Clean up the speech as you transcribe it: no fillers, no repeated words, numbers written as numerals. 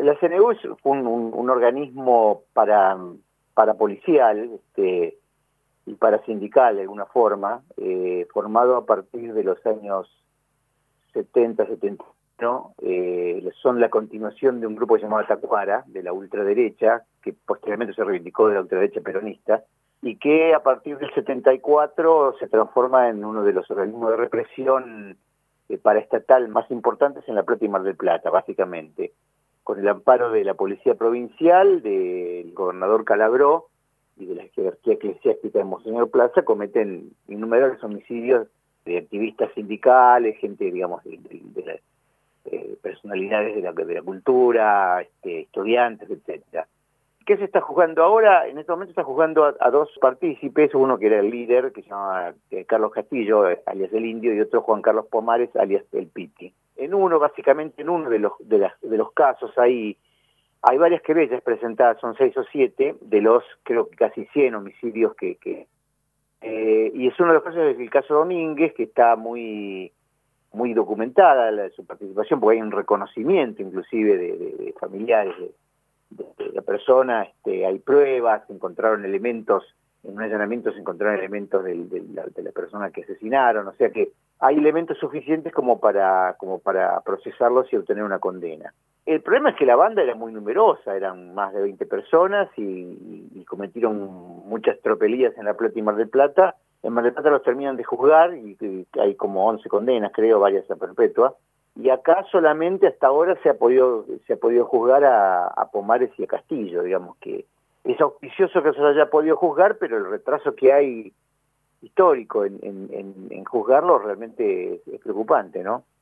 La CNU es un organismo parapolicial y parasindical de alguna forma, formado a partir de los años 70, 71, ¿no? Son la continuación de un grupo llamado Tacuara, de la ultraderecha, que posteriormente se reivindicó de la ultraderecha peronista, y que a partir del 74 se transforma en uno de los organismos de represión paraestatal más importantes en La Plata y Mar del Plata, básicamente, con el amparo de la policía provincial, del gobernador Calabró y de la jerarquía eclesiástica de Monseñor Plaza, cometen innumerables homicidios de activistas sindicales, gente, digamos, de personalidades de la cultura, estudiantes, etcétera. ¿Qué se está juzgando ahora? En este momento está juzgando a dos partícipes, uno que era el líder, que se llama Carlos Castillo, alias el Indio, y otro Juan Carlos Pomares, alias el Piti. Básicamente en uno de los casos hay varias querellas presentadas, son 6 o 7, de los creo que casi 100 homicidios y es uno de los casos, el caso Domínguez, que está muy documentada su participación, porque hay un reconocimiento inclusive de familiares de la persona, hay pruebas, encontraron elementos, en un allanamiento se encontraron elementos de la persona que asesinaron, o sea que hay elementos suficientes como para procesarlos y obtener una condena. El problema es que la banda era muy numerosa, eran más de 20 personas y cometieron muchas tropelías en La Plata y Mar del Plata. En Mar del Plata los terminan de juzgar y hay como 11 condenas, creo, varias a perpetua. Y acá solamente hasta ahora se ha podido juzgar a Pomares y a Castillo, digamos que es auspicioso que se haya podido juzgar, pero el retraso que hay histórico en juzgarlo realmente es preocupante, ¿no?